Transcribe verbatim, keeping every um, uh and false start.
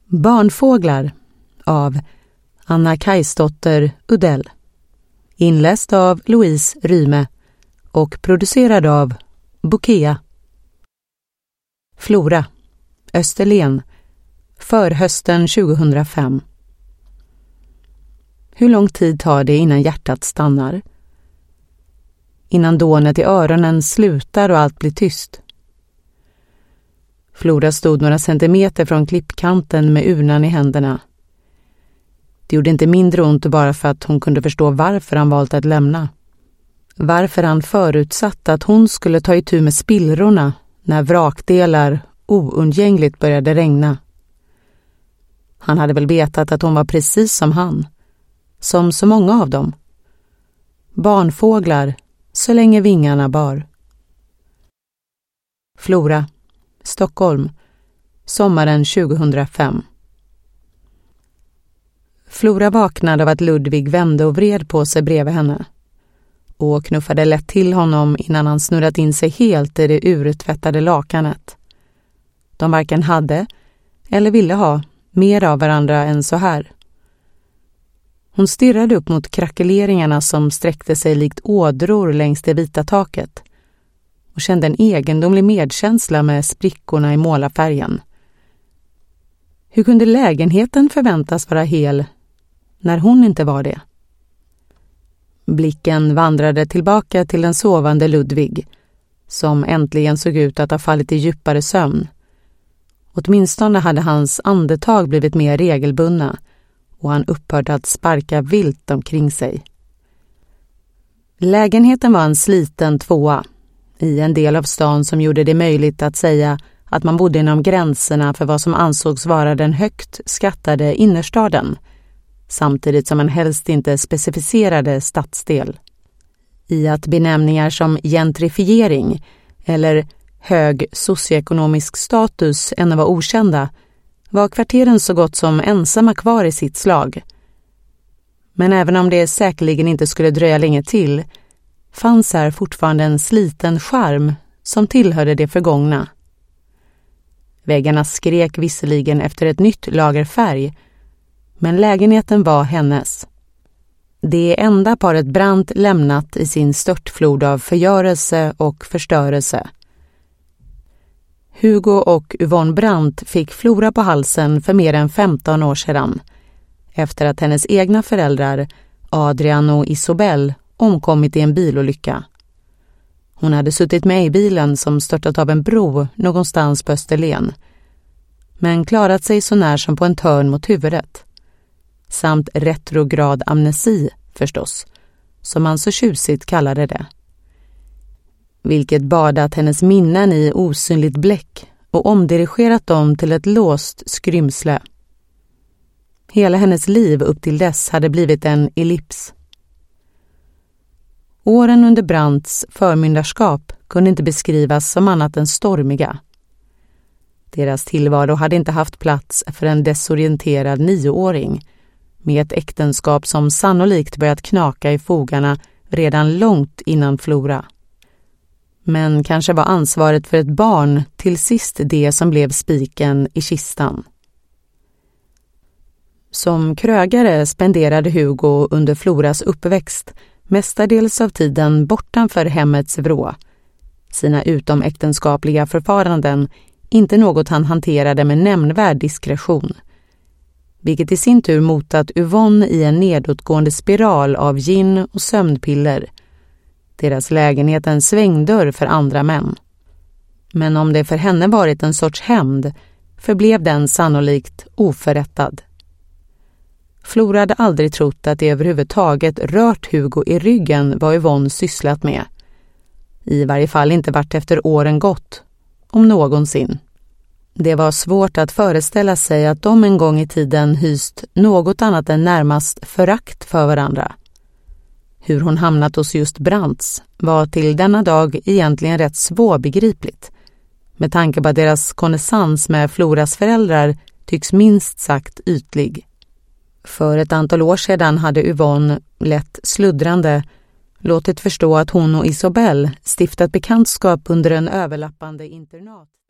Barnfåglar av Anna Kajsdotter Udell. Inläst av Louise Ryme och producerad av Bokea. Flora, Österlen, förhösten tjugohundrafem. Hur lång tid tar det innan hjärtat stannar? Innan dånet i öronen slutar och allt blir tyst. Flora stod några centimeter från klippkanten med urnan i händerna. Det gjorde inte mindre ont bara för att hon kunde förstå varför han valt att lämna. Varför han förutsatt att hon skulle ta itu med spillrorna när vrakdelar oundgängligt började regna. Han hade väl vetat att hon var precis som han, som så många av dem. Barnfåglar, så länge vingarna bar. Flora, Stockholm, sommaren tjugohundrafem. Flora vaknade av att Ludvig vände och vred på sig bredvid henne och knuffade lätt till honom innan han snurrat in sig helt i det urtvättade lakanet. De varken hade eller ville ha mer av varandra än så här. Hon stirrade upp mot krackeleringarna som sträckte sig likt ådror längs det vita taket och kände en egendomlig medkänsla med sprickorna i målarfärgen. Hur kunde lägenheten förväntas vara hel när hon inte var det? Blicken vandrade tillbaka till den sovande Ludvig, som äntligen såg ut att ha fallit i djupare sömn. Åtminstone hade hans andetag blivit mer regelbundna och han upphört att sparka vilt omkring sig. Lägenheten var en sliten tvåa i en del av stan som gjorde det möjligt att säga att man bodde inom gränserna för vad som ansågs vara den högt skattade innerstaden, samtidigt som man helst inte specificerade stadsdel. I att benämningar som gentrifiering eller hög socioekonomisk status ännu var okända var kvarteren så gott som ensamma kvar i sitt slag. Men även om det säkerligen inte skulle dröja länge till fanns här fortfarande en sliten charm som tillhörde det förgångna. Väggarna skrek visserligen efter ett nytt lager färg, men lägenheten var hennes. Det enda paret Brandt lämnat i sin störtflod av förgörelse och förstörelse. Hugo och Yvonne Brandt fick Flora på halsen för mer än femton år sedan, efter att hennes egna föräldrar, Adrian och Isobel, omkommit i en bilolycka. Hon hade suttit med i bilen som störtat av en bro någonstans på Österlen, men klarat sig så när som på en törn mot huvudet. Samt retrograd amnesi, förstås, som man så tjusigt kallade det. Vilket badat hennes minnen i osynligt bläck och omdirigerat dem till ett låst skrymsle. Hela hennes liv upp till dess hade blivit en ellips. Åren under Brandts förmyndarskap kunde inte beskrivas som annat än stormiga. Deras tillvaro hade inte haft plats för en desorienterad nioåring med ett äktenskap som sannolikt börjat knaka i fogarna redan långt innan Flora. Men kanske var ansvaret för ett barn till sist det som blev spiken i kistan. Som krögare spenderade Hugo under Floras uppväxt mestadels av tiden bortanför hemmets vrå. Sina utomäktenskapliga förfaranden inte något han hanterade med nämnvärd diskretion, vilket i sin tur motat Yvonne i en nedåtgående spiral av gin och sömnpiller. Deras lägenhet en svängdörr för andra män. Men om det för henne varit en sorts hämnd förblev den sannolikt oförrättad. Flora hade aldrig trott att det överhuvudtaget rört Hugo i ryggen vad Yvonne sysslat med. I varje fall inte vart efter åren gått, om någonsin. Det var svårt att föreställa sig att de en gång i tiden hyst något annat än närmast förakt för varandra. Hur hon hamnat hos just Brandts var till denna dag egentligen rätt svårbegripligt, med tanke på att deras connaissans med Floras föräldrar tycks minst sagt ytlig. För ett antal år sedan hade Yvonne, lätt sluddrande, låtit förstå att hon och Isobel stiftat bekantskap under en överlappande internat.